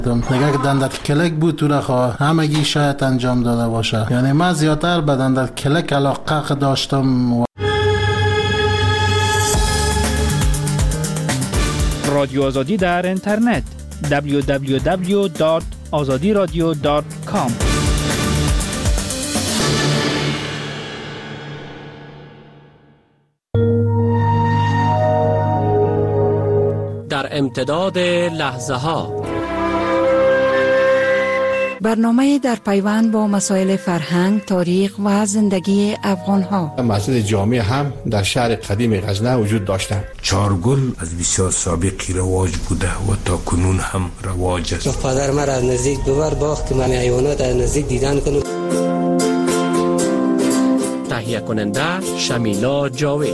نگه که دندت کلک بود تو رخوا همگی شاید انجام داده باشه. یعنی من زیادتر به دندت کلک علاقه داشتم. رادیو آزادی در اینترنت www.azadiradio.com. در امتداد لحظه ها، برنامه در پیوند با مسائل فرهنگ، تاریخ و زندگی افغان ها. مسجد جامع هم در شهر قدیم غزنه وجود داشتند. چارگل از بسیار سابقی رواج بوده و تا کنون هم رواج است. پدر من از نزدیک دوبار باخت که من حیوانات از نزدیک دیدن کنم. تهیه کننده شمیلا جاوید.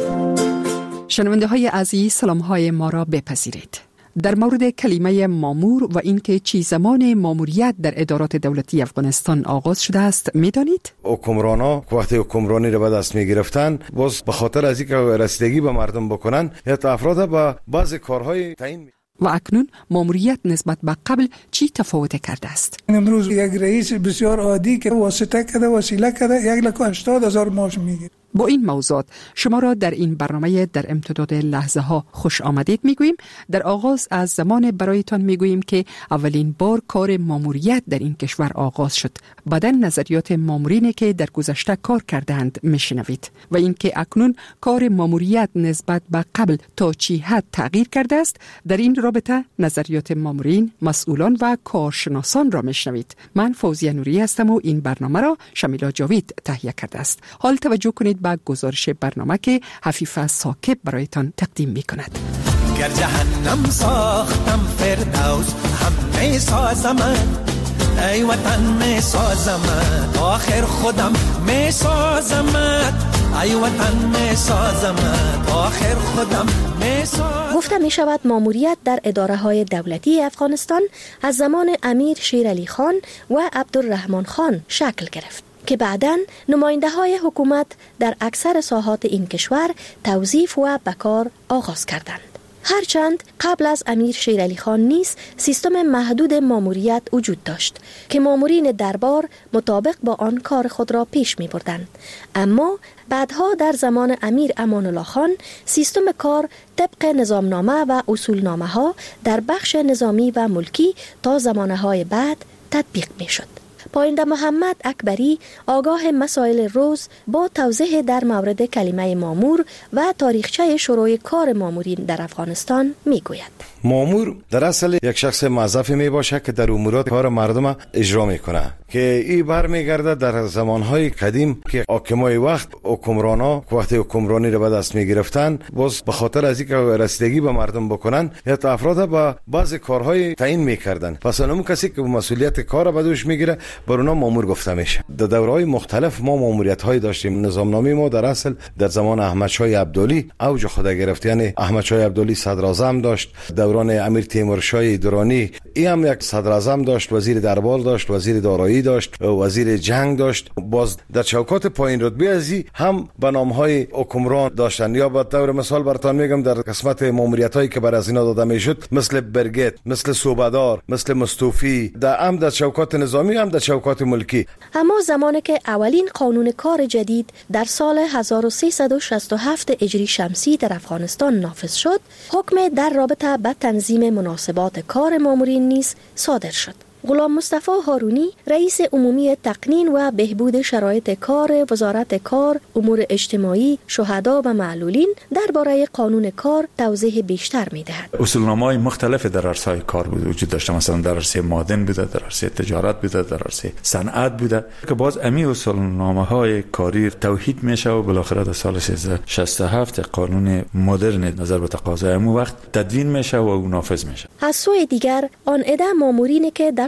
شنونده های عزیز، سلام های ما را بپذیرید. در مورد کلمه مامور و اینکه چی زمان ماموریت در ادارات دولتی افغانستان آغاز شده است میدانید؟ حکمرانا وقتی حکمرانی را به دست میگرفتن باز به خاطر از اینکه رسیدگی به مردم بکنن یا افراد با بعض کارهای تعیین. و اکنون ماموریت نسبت به قبل چی تفاوت کرده است؟ امروز یک رئیس بسیار عادی که واسطه کرده وسیله کرده 1,80,000 معاش میگیره. با این موضوعات شما را در این برنامه در امتداد لحظه ها خوش آمدید میگوییم. در آغاز از زمان برایتان میگوییم که اولین بار کار ماموریت در این کشور آغاز شد. بعداً نظریات مامورینی که در گذشته کار کردند میشنوید و اینکه اکنون کار ماموریت نسبت به قبل تا چی حد تغییر کرده است. در این رابطه نظریات مامورین، مسئولان و کارشناسان را میشنوید. من فوزیه نوری هستم و این برنامه را شمیلا جاوید تهیه کرده است. حال توجه کنید به گزارش برنامه که حفیظ ثاقب برایتان تقدیم می کند. گر جهنم ساختم فردوس هم می سازم، ای وطن می سازم، آخر خودم می سازم، ای وطن می سازم، آخر خودم می سازم. گفته می شود ماموریت در اداره های دولتی افغانستان از زمان امیر شیر علی خان و عبدالرحمن خان شکل گرفت که بعداً نماینده های حکومت در اکثر ساحات این کشور توظیف و بکار آغاز کردند. هرچند قبل از امیر شیر علی خان نیز سیستم محدود ماموریت وجود داشت که مامورین دربار مطابق با آن کار خود را پیش می بردند. اما بعدها در زمان امیر امان الله خان سیستم کار طبق نظامنامه و اصولنامه ها در بخش نظامی و ملکی تا زمانه های بعد تطبیق می شد. پاینده محمد اکبری آگاه مسائل روز با توضیح در مورد کلمه مامور و تاریخچه شروع کار مامورین در افغانستان میگوید. مامور در اصل یک شخص موظفی می باشه که در امورات کار مردم اجرا میکنه که این برمیگرده در زمانهای قدیم که حاکمای وقت حکمرانا وقتی حکمرانی را به دست میگرفتن باز به خاطر از اینکه رسیدگی به مردم بکنن یا افراد با بعض کارهای تعیین میکردن. پس اون کسی که مسئولیت کار به دوش میگیره بر اونا مامور گفته میشه. در دوره‌های مختلف ما ماموریت‌های داشتیم. نظامنامه ما در اصل در زمان احمد شاه عبدالی اوج خود گرفت. یعنی احمد شاه عبدالی صدر اعظم داشت، دوران امیر تیمور شاه درانی این هم یک صدر اعظم داشت، وزیر دربار داشت، وزیر دارایی داشت، وزیر جنگ داشت. باز در چوکات پایین رتبه ازی هم به نام‌های حکمران داشتن. یا به طور مثال براتون میگم در قسمت ماموریت‌هایی که بر از اینا داده میشد مثل برگت، مثل صوبدار، مثل مستوفی، در چوکات نظامی هم در چوکات ملکی. اما زمانی که اولین قانون کار جدید در سال 1367 هجری شمسی در افغانستان نافذ شد، حکم در رابطه به تنظیم مناسبات کار مامورین نیز صادر شد. غلام مصطفی هارونی رئیس عمومی تقنین و بهبود شرایط کار وزارت کار، امور اجتماعی، شهدا و معلولین درباره قانون کار توضیح بیشتر می‌دهد. اصولنامه‌های مختلف در عرصه‌های کار وجود داشته، مثلا در عرصه معدن بوده، در عرصه تجارت بوده، در عرصه صنعت بوده که باز امی اصولنامه‌های کاری توحید میشه و بالاخره در سال 1367 قانون مدرن نظر به تقاضای امو وقت تدوین میشه و نافذ میشه. از سوی دیگر آن عده مامورینی که در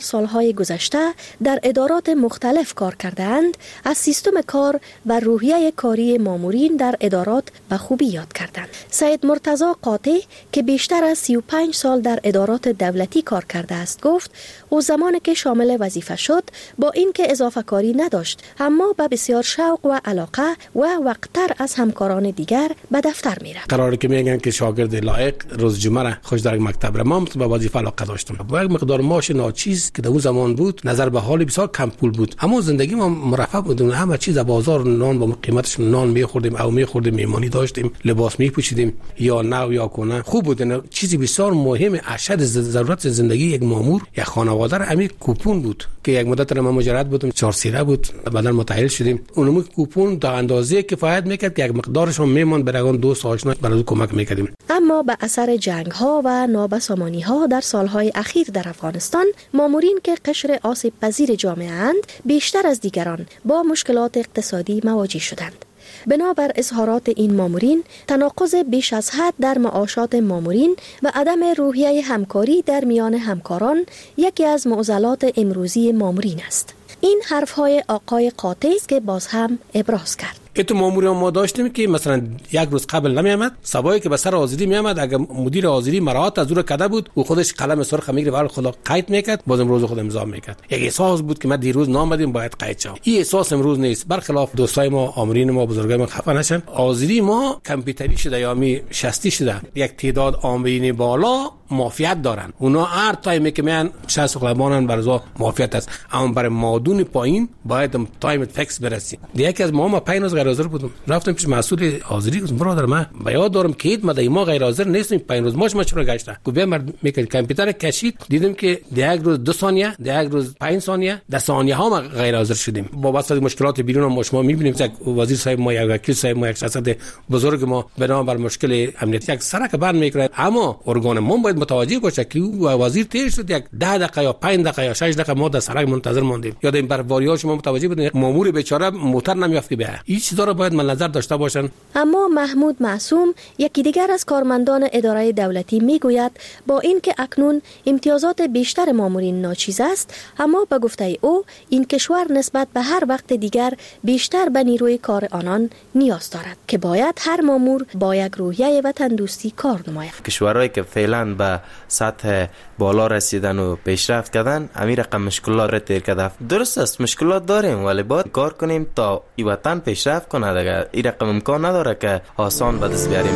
سالهای گذشته در ادارات مختلف کار کردند، از سیستم کار و روحیه کاری مامورین در ادارات به خوبی یاد کردند. سید مرتضی قاطع که بیشتر از 35 سال در ادارات دولتی کار کرده است گفت او زمانی که شامل وظیفه شد با اینکه اضافه کاری نداشت اما با بسیار شوق و علاقه و وقتتر از همکاران دیگر به دفتر میرفت. قراره که میگن که شاگرد لایق روز جمعه را خوش در مکتب را ما به وظیفه علاقه داشتم. با یک مقدار معاش ناچیز که در اون زمان بود نظر به حال بسیار کم پول بود، اما زندگی ما مرفه بود. همه چیز بازار نان با قیمتش نان میخوردیم او میخوردیم، میمانی داشتیم، لباس میپوشیدیم یا نو یا کنه خوب بود. چیزی بسیار مهم اشد ضرورت زندگی یک مامور یا خانواده را همین کوپون بود که یک مدت ما مجرد بودم 4 سیره بود، بعدا متأهل شدیم. اونم کوپون در اندازه کفایت میکرد که یک مقدارش هم میموند برای دوست آشنا برای کمک میکردیم. اما به اثر جنگ ها و نابسامانی ها در سالهای اخیر در افغانستان، مامورین که قشر آسیب پذیر جامعه اند بیشتر از دیگران با مشکلات اقتصادی مواجه شدند. بنابر اظهارات این مامورین، تناقض بیش از حد در معاشات مامورین و عدم روحیه همکاری در میان همکاران یکی از معضلات امروزی مامورین است. این حرفهای آقای قاطع است که باز هم ابراز کرد. تو ماموری ما داشتیم که مثلا یک روز قبل نمیامد، صبایی که به سر حاضری میامد، اگر مدیر حاضری مراعات از او کده بود و خودش قلم سرخ میگیره و خدا قید میکرد، بازم روز خود امضا میکرد. یک احساس بود که ما دیروز نامدیم باید قید شم. این احساس امروز نیست. برخلاف دوستای ما آمرین ما بزرگای ما خفه نشن. حاضری ما کامپیوتری شده یا می شستی شده. یک تعداد آمرین بالا مافیت دارن. اونا هر تایمی که میان 60 قلمانن برزا مافیت است. اما برای مادون پایین باید تایم فکس برسیم. یکی از ما 5 روز غیر حاضر بودم، رفتم پیش مسئول حاضری گفتم برادر من به یاد دارم که اید ما غیر حاضر نیستیم 5 روز ماش چرا گشته. گفت مرد میکرد کامپیوتر کشید، دیدم که یک روز 2 ثانیه، یک روز 5 ثانیه، 10 ثانیه ها ما غیر حاضر شدیم. با واسه مشکلات بیرون ما شما میبینیم که وزیر صاحب ما یا وکیل صاحب ما یک شخصیت بزرگ ما بنابر مشکل امنیتی یک سرک بند میکرد، اما ارگان ما باید متوجه باشه که وزیر تیر شد یک 10 دقیقه یا 5 دقیقه یا 6 دقیقه ما در سرک منتظر ماندیم. یاد این برواری‌ها شما متوجه بودین مامور بیچاره موتور نمیافت به. این چیزا رو باید نظر داشته باشن. اما محمود معصوم یکی دیگر از کارمندان اداره دولتی میگوید با اینکه اکنون امتیازات بیشتر مامورین ناچیز است، اما به گفته او این کشور نسبت به هر وقت دیگر بیشتر به نیروی کار آنان نیاز دارد که باید هر مامور با یک روحیه وطن دوستی کار نماید. کشورهایی که فعلا به سطح بالا رسیدن و پیشرفت کردن همین رقم مشکلات را تیر کرده. درست است مشکلات داریم ولی باید کار کنیم تا این وطن پیشرفت کنه. دیگه این رقم امکان نداره که آسان به دست بیاریم.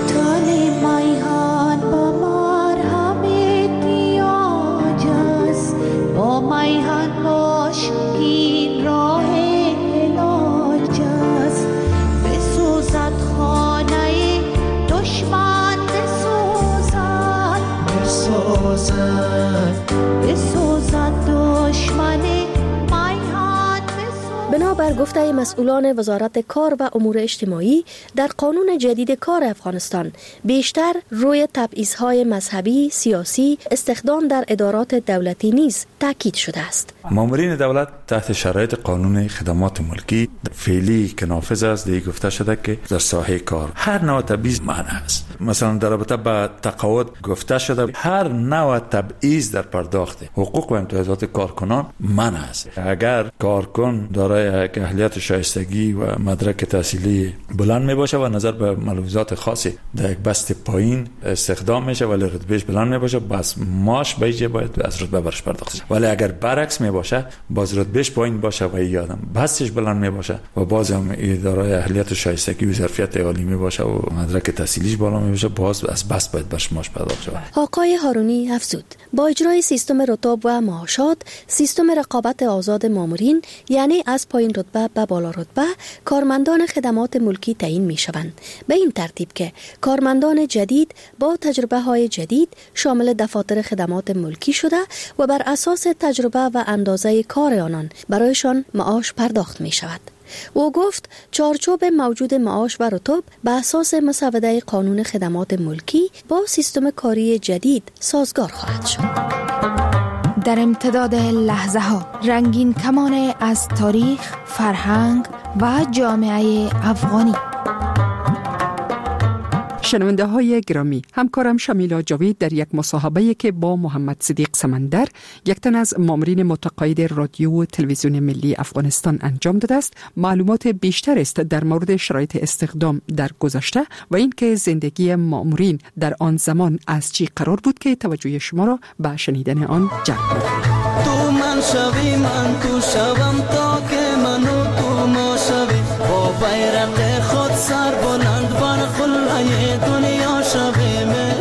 بنابر گفته مسئولان وزارت کار و امور اجتماعی، در قانون جدید کار افغانستان بیشتر روی تبعیض‌های مذهبی، سیاسی، استخدام در ادارات دولتی نیز تاکید شده است. مامورین دولت تحت شرایط قانون خدمات ملکی فعلی که نافذ است دیگه گفته شده که در ساحه کار هر نوع تبعیض منع است. مثلا در رابطه با تقاعد گفته شده هر نوع تبعیض در پرداخت حقوق و امتیازات کارکنان منع است. اگر کارکن دارای اهلیت شایستگی و مدرک تحصیلی بلند می باشه و نظر به ملحوظات خاصی در یک بست پایین استخدام میشه ولی رتبهش بلند می باشه، بس ماش بیجه باید از رتبه برش پرداخت شه. ولی اگر برعکس می باشه باز رتبهش پایین باشه و یادم بستش بلند می باشه و باز هم دارای اهلیت شایستگی و ظرفیت عالی می باشه و مدرک تحصیلیش بالا می باشه باز از بست باید برش ماش پرداخت شه. آقای هارونی افزود با اجرای سیستم رتب و معاشات، سیستم رقابت آزاد مامورین یعنی از پایین رتبه به بالا رتبه کارمندان خدمات ملکی تعیین می شوند، به این ترتیب که کارمندان جدید با تجربه های جدید شامل دفاتر خدمات ملکی شده و بر اساس تجربه و اندازه کار آنان برایشان معاش پرداخت می شود. او گفت چارچوب موجود معاش و رتب به اساس مسوده قانون خدمات ملکی با سیستم کاری جدید سازگار خواهد شد. در امتداد لحظه ها رنگین کمان از تاریخ، فرهنگ و جامعه افغانی. شنونده های گرامی، همکارم شمیلا جاوید در یک مصاحبه که با محمد صدیق سمندر، یک تن از مامورین متقاعد رادیو و تلویزیون ملی افغانستان انجام داده است، معلومات بیشتر است در مورد شرایط استخدام در گذشته و اینکه زندگی مامورین در آن زمان از چی قرار بود که توجه شما را به شنیدن آن جلب می‌کنیم. تو من شوی من تو شوم تا که منو تو ما شوی با بیرق خود سر بلند بر خلای دنیا شوی من.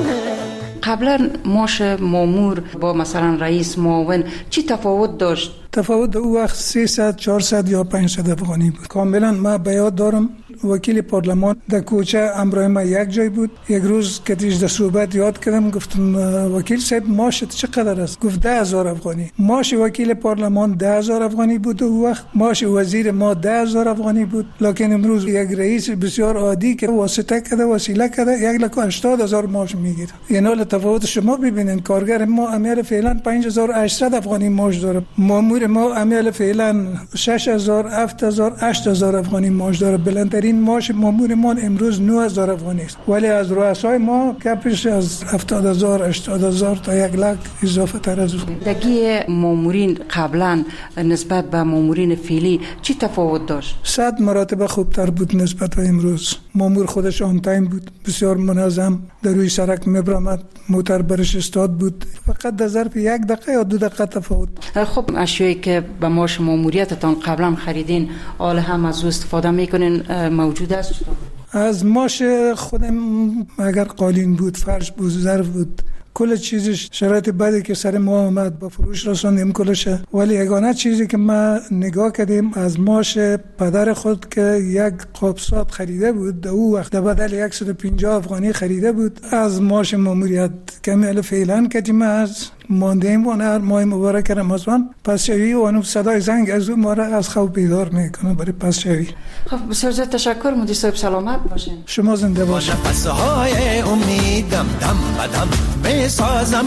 قبلا معاش مامور با مثلا رئیس معاون چی تفاوت داشت؟ تفاوت او وقت 300 400 یا 500 افغانی بود. کاملا ما به یاد دارم وکیل پارلمان در کوچه امرای ما یک جای بود. یک روز که دیش در صحبت یاد کردم، گفتم وکیل صاحب معاشت چقدر است؟ گفت 10,000 افغانی. معاش وکیل پارلمان 10,000 افغانی بود او وقت. معاش وزیر ما 10,000 افغانی بود. لکن امروز یک رئیس بسیار عادی که واسطه کرده وسیله کرده 1,80,000 معاش میگیره. یعنی تفاوت شما ببینین. کارگر ما عمل فعلا 5,800 افغانی معاش داره. مامور ما عمل فعلا 6,000 7,000 8,000 افغانی معاش داره. بلندترین معاش مامور ما امروز 9,000 افغانی است. ولی از رؤسای ما کمش از 70,000 80,000 تا 1,00,000 اضافه تر از اون. زندگی مامورین قبلا نسبت به مامورین فعلی چی تفاوت داشت؟ 100 مراتب خوبتر بود نسبت به امروز. مامور خودش آن تایم بود، بسیار منظم، در روی سرک میبرامد، موتر برش استاد بود. فقط در ظرف 1 دقیقه یا 2 دقیقه تفاوت. خب اشیایی که به معاش ماموریتتان قبلا خریدین حالا هم از او استفاده میکنین موجود است؟ از معاش خودم اگر قالین بود، فرش بود، ظرف بود، کل چیزش شرایط بعدی که سر ما آمد با فروش رساندیم کلشه. ولی یگانه چیزی که ما نگاه کردیم از معاش پدر خود که یک قابسات خریده بود، در او وقت بدل 150 افغانی خریده بود. از معاش ماموریت کمی فعلا کردیم از ماندیم و هر ماه مبارک رمضان پس شوی و اون صدای زنگ از اون ما را از خواب بیدار میکنه برای پس شوی. خب بسیار زیاد تشکر. مدیر صاحب سلامت باشین. شما زنده باشین. نفس‌های امیدم دم بدم میسازم،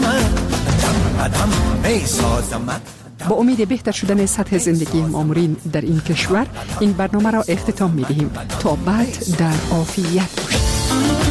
دم بدم میسازم. با امید بهتر شدن سطح زندگی مامورین در این کشور این برنامه را اختتام می‌دهیم. تا بعد در عافیت باشید.